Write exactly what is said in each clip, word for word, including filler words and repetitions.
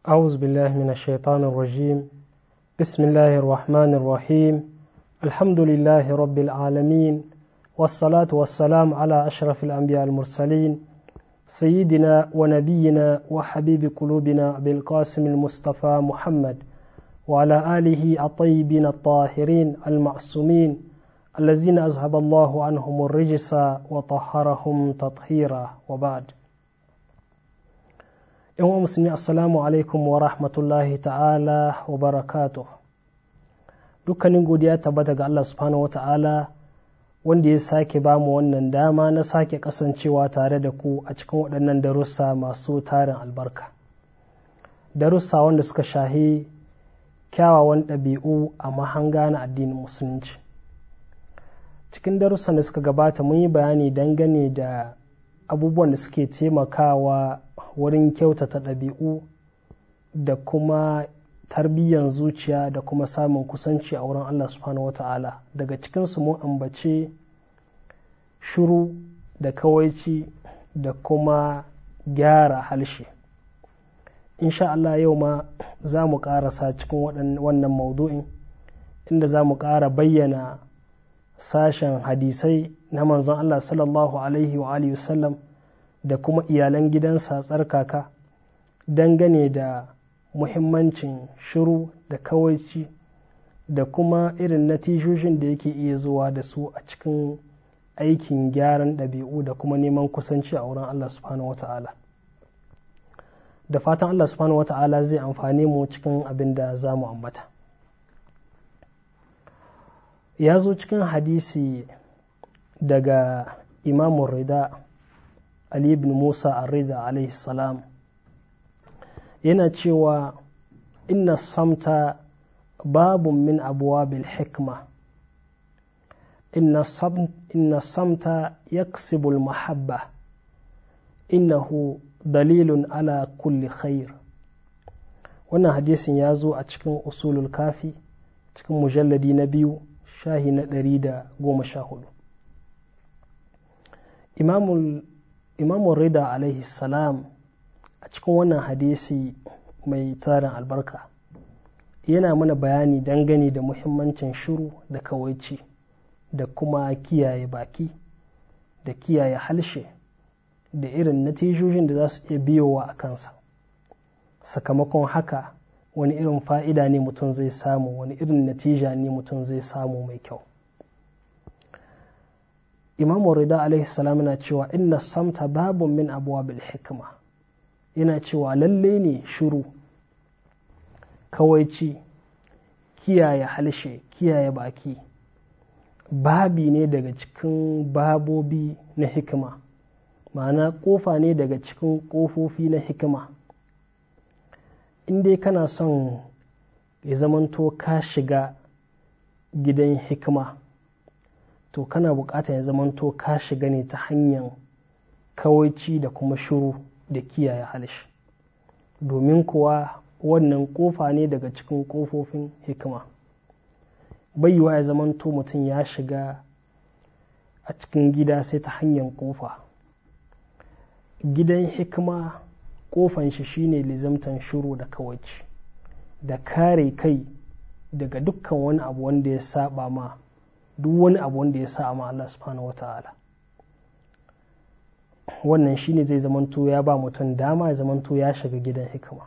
أعوذ بالله من الشيطان الرجيم بسم الله الرحمن الرحيم الحمد لله رب العالمين والصلاة والسلام على أشرف الأنبياء المرسلين سيدنا ونبينا وحبيب قلوبنا أبي القاسم المصطفى محمد وعلى آله الطيبين الطاهرين المعصومين الذين أذهب الله عنهم الرجس وطهرهم تطهيرا وبعد. yan musulmi assalamu alaikum wa rahmatullahi ta'ala wa barakatuh. Dukkanin godiya tabbata ga Allah subhanahu wa ta'ala wanda ya sake ba mu wannan dama na sake kasancewa tare da ku a cikin waɗannan darussa masu tarin albarka, darussa wanda suka shahi kyawawan ɗabi'u a mahanga na addinin musulunci. Cikin darussan da suka gabata mun yi bayani dangane da abubuwan da suke taimakawa wurin kyautata ɗabi'u da kuma tarbiyyar zuciya da kuma samun kusanci a wurin Allah subhanahu wa ta'ala. Daga cikinsu mun ambace shuru da kawaici da kuma gyara halshe. Insha Allah yau ma za mu ƙarasa cikin wannan maudu'in inda za mu ƙara bayyana sashen hadisai na manzon Allah sallallahu alaihi wa alihi wasallam da kuma iyalan gidansa tsarkaka dangane da muhimmancin shiru da kawaici da kuma irin natijojin da yake iya zuwa da su a cikin aikin gyaran ɗabi'u da kuma neman kusanci a wurin Allah subhanahu wata'ala. Da fatan Allah subhanahu wata'ala zai amfane mu cikin abin da za mu ambata. Ya zo cikin hadisi daga imamun rida Ali ibn Musa ar-Rida alaihi salam yana cewa inna samta babun min abwabil hikma inna samt inna samta yaksibul mahabba innahu dalilun ala kulli khair. Wannan hadisin ya zo a cikin usulul kafi cikin mujalladi na biyu shahi na ɗari da goma sha hudu. Imamul Imamun Rida alaihi salam a cikin wannan hadisi mai tarin albarka yana mana bayani dangane da muhimmancin shiru da kawaici da kuma kiyaye baki da kiyaye halshe da irin natijojin da za su iya biyowa a kansa. Sakamakon haka wani irin fa'ida ne mutum zai samu, wani irin natija ne mutum zai samu mai kyau. Imam Rida alaihi salam yana cewa inna samta babun min abwabil hikma, yana cewa lalle ne shiru, kawaici, kiyaye halshe, kiyaye baki babi ne daga cikin babobi na hikima, ma'ana kofa ne daga cikin kofofi na hikima. In dai kana son ya zamanto ka shiga gidan hikima, to kana bukatar ya zamanto ka shiga ne ta hanyar kawaici da kuma shiru da kiyaye halshi, domin kuwa wannan kofa ne daga cikin kofofin hikima. Baiwa ya zamanto mutum ya shiga a cikin gida sai ta hanyar kofa. Gidan hikima kofan shi shine lizamtan shiru da kawaici da kare kai daga dukkan wani abu wanda ya saba ma duk wani abu wanda ya sa ma Allah subhanahu wa ta'ala. Wannan shine zai zamanto ya ba mutum dama ya zamanto ya shiga gidan hikima.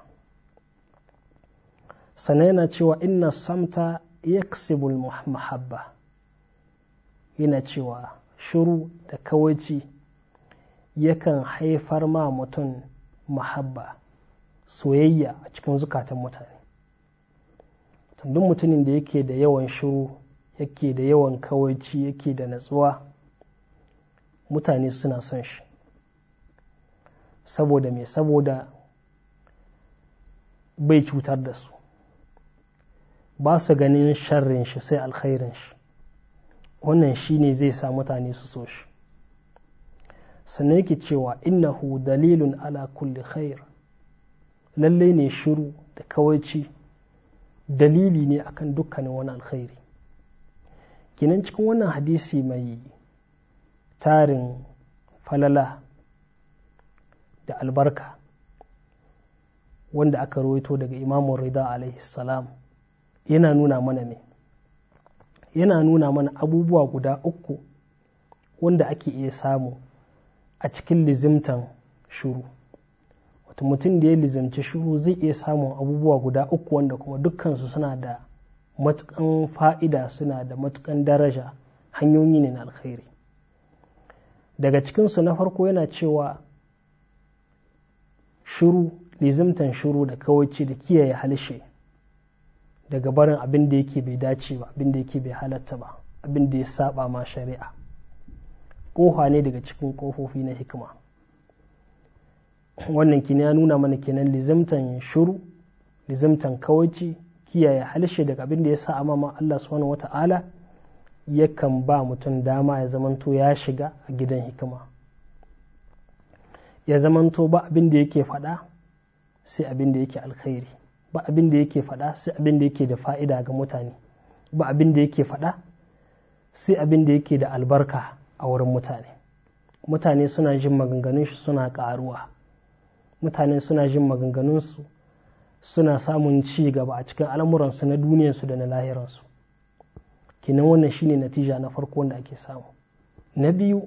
Sannan yana cewa inna samta yaksibul mahabba, yana cewa shiru da kawaici yakan haifar ma mutum mahabba, soyayya a cikin zukatan mutane. Duk mutumin da yake da yawan shiru, yake da yawan kawaici, yake da natsuwa, mutane suna son shi. Saboda me? Saboda bai cutar da su, ba su ganin sharrin shi sai alkhairin shi. Wannan shi ne zai sa mutane su so shi. Sannan yake cewa innahu dalilun ala kulli khair, lalle ne shiru da kawaici dalili ne akan dukkanin wani alkhairi. Kinan cikin wannan hadisi mai tarin falala da albarka wanda aka rawaito daga imamun rida alaihi salam yana nuna mana me yana nuna mana abubuwa guda uku wanda ake iya samu a cikin lizimtan shuru. Wata mutum da ya lizimci shuru zai iya samun abubuwa guda uku wanda kuma dukkansu suna da matukan fa'ida, suna da matukan daraja, hanyoyi ne na alkhairi. Daga cikinsu na farko yana cewa shuru, lizimtan shuru da kawaici da kiyaye halshe daga barin abin da yake bai dace ba, abin da yake bai halatta ba, abin da ya saba ma shari'a, ƙofa ne daga cikin ƙofofi na hikima. Wannan kina ya nuna mana kenan lizimtan shuru, lizimtan kawaici, kiyaye halshe daga abin da ya sa amama Allah subhanahu wata'ala yakan ba mutum dama ya zamanto ya shiga a gidan hikima, ya zamanto ba abin da yake faɗa sai abin da yake alkhairi, ba abin da yake faɗa sai abin da yake da fa'ida ga mutane, ba abin da yake faɗa sai abin da yake da albarka a wurin mutane. Mutane suna jin maganganun shi suna ƙaruwa, mutane suna jin maganganunsu suna samun ci gaba a cikin al'amuransu na duniyarsu da na lahiransu. Kinan wannan shine natija na farko wanda ake samu. Na biyu,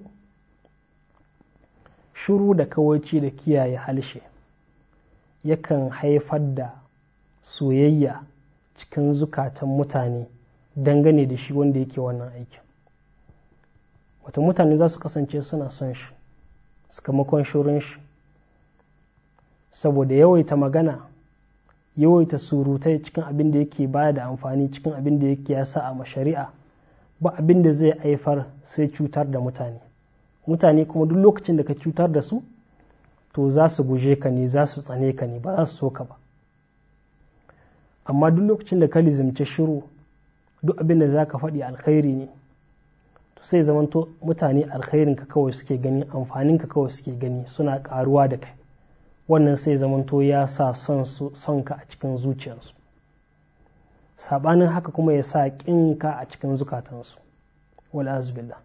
shuru da kawaici da kiyaye halshe yakan haifar da soyayya cikin zukatan mutane dangane da shi wanda yake wannan aikin. Wata mutane za su kasance suna son shi sakamakon shurun shi, saboda yawaita magana, yawaita surutai cikin abin da yake baya da amfani, cikin abin da yake ya sa a shari'a, ba abin da zai haifar sai cutar da mutane. Mutane kuma duk lokacin da ka cutar da su to za su guje ka ne, za su tsane ka ne, ba za su so ka ba. Amma duk lokacin da ka lizimci shiru, duk abin da za ka faɗi alkhairi ne, to sai zamanto mutane alkhairinka kawai suke gani, amfaninka kawai suke gani, suna ƙaruwa da kai. Wannan sai zamanto ya sa son ka a cikin zuciyarsu, saɓanin haka kuma ya sa ƙinka a cikin zukatansu. Wal'azubillah.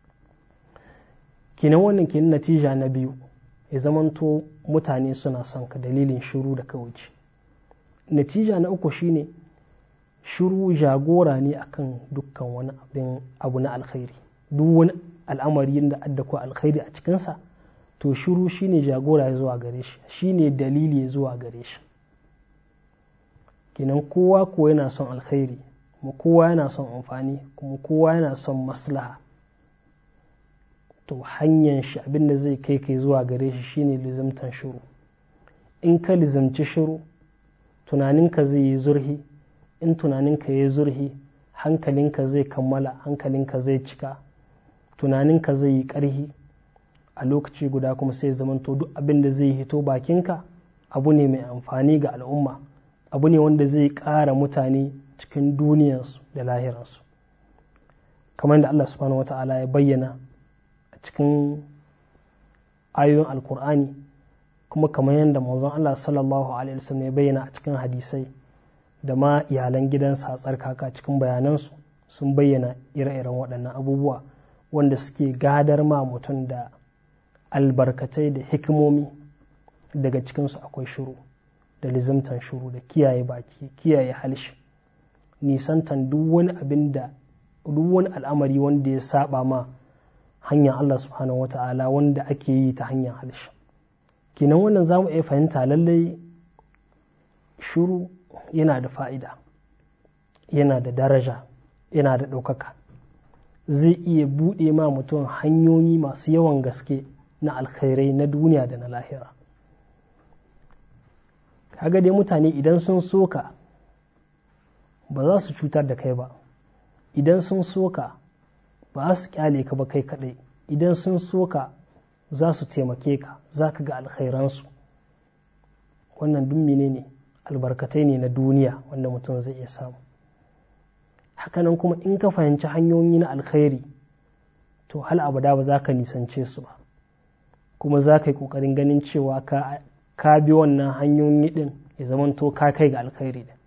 Kinan wannan kenan natija na biyu, ya zamanto mutane suna son ka dalilin shiru da kawaici. Natija na uku shine shiru jagora ne akan dukkan wani abin abu na alkhairi. Duk wani al'amari da adda ko alkhairi a cikinsa, to shiru shine jagora ya zuwa gare shi, shine dalili ya zuwa gare shi. Kinan kowa ko yana son alkhairi, kuma kowa yana son amfani, kuma kowa yana son maslaha. To hanyar shi abinda zai kai kai zuwa gare shi shine lizimtan shiru. In ka lizimci shiru, tunaninka zai yi zurhi, in tunaninka ya yi zurhi, hankalinka zai kammala, hankalinka zai cika, tunaninka zai yi ƙarhi. A lokaci guda kuma sai zamanto duk abin da zai hito bakinka abu ne mai amfani ga al'umma, abu ne wanda zai ƙara mutane cikin duniyarsu da lahiransu, kamar da Allah subhanahu wata'ala ya bayyana a cikin ayoyin alkur'ani, kuma kamar yadda manzon Allah sallallahu alaihi wasallam ya bayyana a cikin hadisai, da ma iyalan gidansa tsarkaka cikin bayanansu sun bayyana ire-iren waɗannan abubuwa wanda suke gadar ma mutum da albarkatai da hikimomi. Daga cikinsu akwai shuru da lizimtan shuru da kiyaye baki, kiyaye halshi, nisantan duk wani abin da duk wani al'amari wanda ya saba ma hanyar Allah subhanahu wata'ala wanda ake yi ta hanyar halshi. Kinan wannan za mu iya fahimta lallai shuru yana da fa'ida, yana da daraja, yana da ɗaukaka, zai iya buɗe ma mutum hanyoyi masu yawan gaske na alkhairai na duniya da na lahira. Kaga dai mutane idan sun soka ba za su cutar da kai ba, idan sun soka ba za su kyale ka ba kai kadai, idan sun soka za su taimake ka, za ka ga alkhairansu. Wannan duk menene albarkatai ne na duniya wanda mutum zai iya samu. Hakanan kuma in ka fahimci hanyoyi na alkhairi, to hal abada ba za ka nisance su ba, kuma za ka yi ƙoƙarin ganin cewa ka, ka bi wannan hanyoyi ɗin ya zamanto ka kai ga alkhairi ɗin.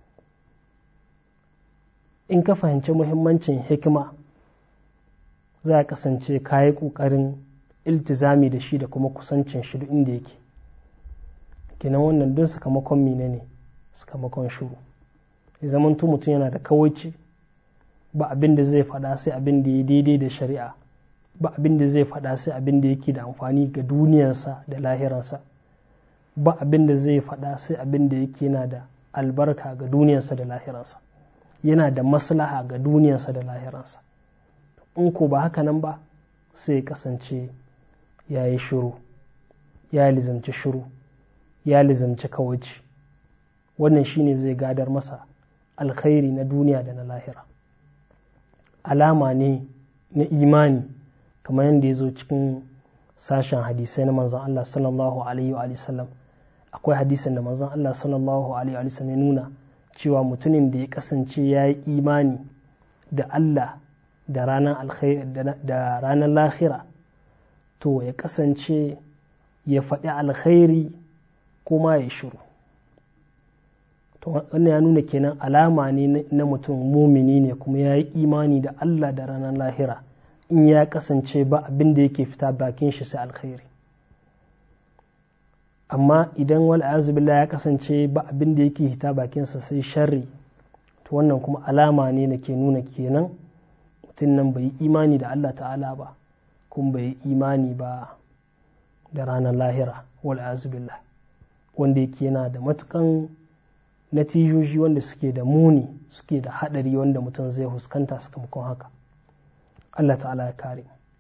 In ka fahimci muhimmancin hikima, za a kasance ka yi ƙoƙarin iltizami da shi da kuma kusancin shi duk inda yake. kenan wannan don sakamakon mine ne sakamakon shuru. Ya zamanto mutum yana da kawaici, ba abin da zai faɗa sai abin da ya daidai da shari'a, ba abin da zai faɗa sai abin da yake da amfani ga duniyarsa da lahiransa, ba abin da zai faɗa sai abin da yake yana da albarka ga duniyarsa da lahiransa, yana da maslaha ga duniyarsa da lahiransa. In ko ba haka nan ba sai kasance ya yi shiru, ya lizamci shiru, ya lizamci kawaici. Wannan shine zai gadar masa alkhairi na duniya da na lahira. Alama ne na imani, kamar yadda ya zo cikin sashen hadisai na manzon Allah sallallahu alaihi wa sallam. Akwai hadisin da manzon Allah sallallahu alaihi wa sallam ya nuna cewa mutumin da ya kasance ya yi imani da Allah da ranar alkhairi da ranar lahira, to ya kasance ya faɗi alkhairi kuma ya shiru. To wannan ya nuna kenan alama ne na mutum mumini ne kuma ya yi imani da Allah da ranar lahira, in ya kasance ba abin da yake fita bakin shi sai alkhairi. Amma idan wal billah ya kasance ba abin da yake fita bakinsa sai sharri, to wannan kuma alama ne da ke nuna kenan mutum nan bai yi imani da Allah ta'ala ba, kuma bai yi imani ba da ranar lahira, wal billah, wanda yake yana da matukan natijoji wanda suke da muni, suke da haɗari wanda mutum zai huskanta sakamakon haka. Allah ta'ala ya kare.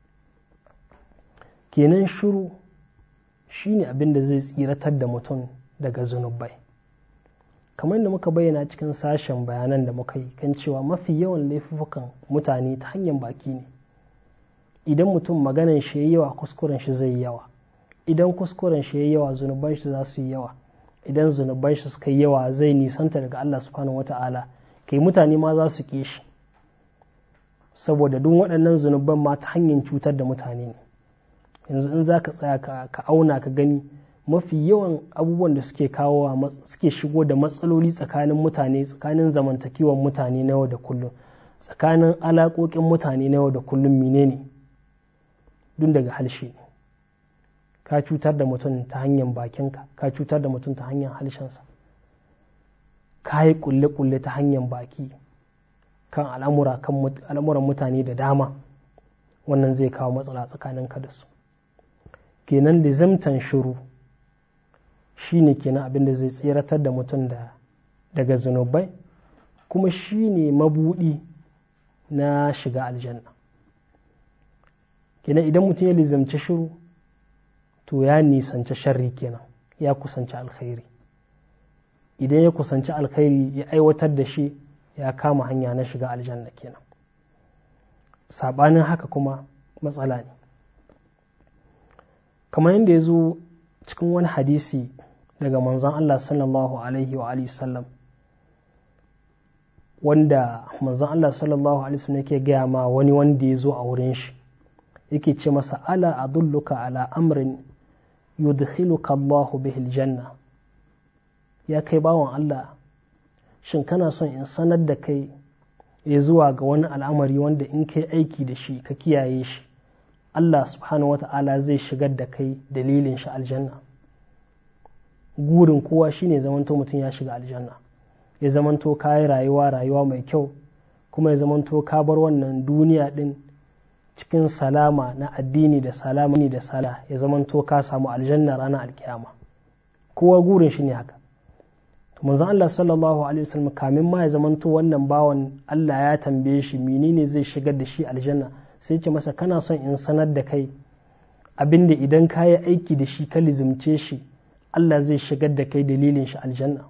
Kenan shuru shine abin da zai tsiratar da mutum daga zunubai, kamar da muka bayyana cikin sashen bayanan da muka yi kan cewa mafi yawan laifukan mutane ta hanyar baki ne. Idan mutum maganan shi yayi yawa, kuskuren shi zai yi yawa. Idan kuskuren shi yayi yawa, zunuban shi za su yi yawa. Idan zunuban shi suka yi yawa, zai nisanta daga Allah subhanahu wata'ala, kai mutane ma za su ƙi shi, saboda duk waɗannan zunuban ma ta hanyar cutar da mutane ne. Yanzu in za ka tsaya ka auna ka gani, mafi yawan abubuwan da suke kawo suke shigo da matsaloli tsakanin mutane, tsakanin zamantakewan mutane na yau da kullum, tsakanin alaƙoƙin mutane na yau da kullum, menene? Dun daga halshe ne. Ka cutar da mutum ta hanyar bakinka, ka cutar da mutum ta hanyar halshensa, ka yi kulle-kulle ta hanyar baki kan al'amura kan al'amuran mutane da dama. Wannan zai kawo matsala tsakaninka da su. Kenan lizimtan shiru shine kenan abin da zai tseratar da mutum da daga zunubai, kuma shine mabudi na shiga aljanna. Kenan idan mutum ya lizimci shiru, to ya nisanci sharri kenan, ya kusanci alkhairi. Idan ya kusanci alkhairi ya aiwatar da shi, ya kama hanya na shiga aljanna kenan. Sabanin haka kuma matsala ne. Kamar yadda ya zo cikin wani hadisi daga manzon Allah sallallahu alaihi wa alihi sallam, wanda manzon Allah sallallahu alaihi wasallam yake gaya ma wani wanda ya zo a wurin shi, yake ce masa, ala adulluka ala amrin yudkhiluka Allahu bihi aljanna. Ya kai bawan Allah, shin kana son in sanar da kai ya zuwa ga wani al'amari wanda in kai aiki da shi ka kiyaye shi, Allah subhanahu wa ta'ala zai shigar da kai dalilin shi aljanna. Gurin kowa shine zamanto mutum ya shiga aljanna, ya zamanto ka yi rayuwa rayuwa mai kyau, kuma ya zamanto ka bar wannan duniya din cikin salama na addini da salama da sala, ya zamanto ka samu aljanna ranar alkiyama. Kowa gurin shi ne haka. Manzon Allah sallallahu alaihi wasallam kamin ma ya zamanto wannan bawan Allah ya tambaye shi menene zai shigar da shi aljanna, sai ce masa, kana son in sanar da kai abinda idan ka yi aiki da shi ka lizimce shi, Allah zai shigar da kai dalilin shi aljanna.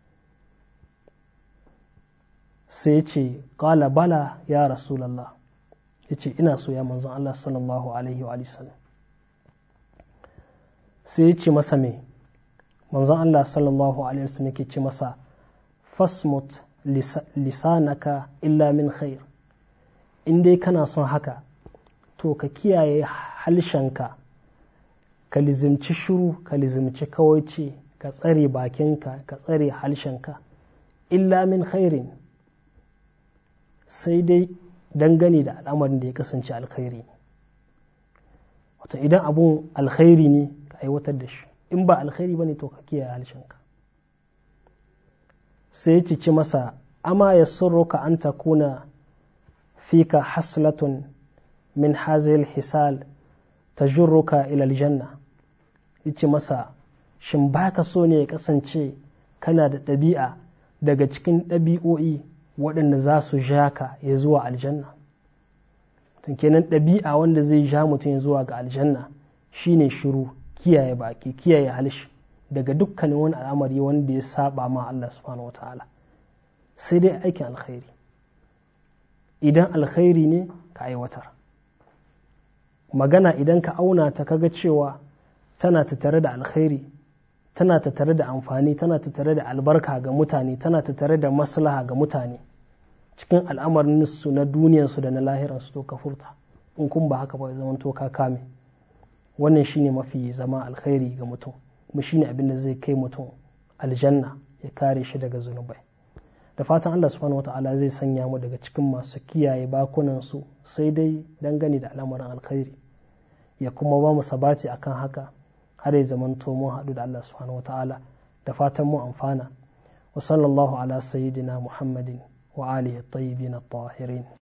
Sai ce, qala bala ya rasulallah. Ya ce, ina so ya manzon Allah sallallahu alaihi wa sallam. Sai ya ce masa me? Manzon Allah sallallahu alaihi wa sallam yake ce masa, fasmut lisanaka illa min khair. In dai kana son haka, to ka kiyaye halshenka, ka lizimci shuru, ka lizimci kawaici, ka tsare bakinka, ka tsare halshenka, illa min khairin, sai dai dangane da al'amarin da ya kasance alkhairi ne. Wata idan abun alkhairi ne ka aiwatar da shi, in ba alkhairi bane to ka kiyaye halshenka. sai ya ci masa ama yasurruka an takuna fika haslatun min hazil hisal tajurruka ila aljanna. yace masa shin baka so ne ya kasance kana da ɗabi'a daga cikin ɗabi'o'i waɗanda za su ja ka ya zuwa aljanna. tun kenan ɗabi'a wanda zai ja mutum ya zuwa ga aljanna shine shiru, kiyaye baki, kiyaye halshi daga dukkanin wani al'amari wanda ya saba ma Allah subhanahu wataala, sai dai aikin alkhairi. idan alkhairi ne ka aiwatar, magana idan ka auna ta kaga cewa tana tattare da alkhairi, tana tattare da amfani, tana tattare da albarka ga mutane, tana tattare da maslaha ga mutane cikin al'amarin su na duniyarsu da na lahiransu, to ka furta. in kun ba haka ba zaman to ka kame. wannan shine mafi zama alkhairi ga mutum, kuma shine abin da zai kai mutum aljanna ya kare shi daga zunubai. da fatan Allah subhanahu wata'ala zai sanya mu daga cikin masu kiyaye bakunan su sai dai dangane da al'amarin alkhairi, ya kuma ba mu sabati akan haka har ya zamanto mun haɗu da Allah subhanahu wata'ala. da fatan mu amfana. wa sallallahu ala sayyidina Muhammadin wa alihi at-tayyibin at-tahirin.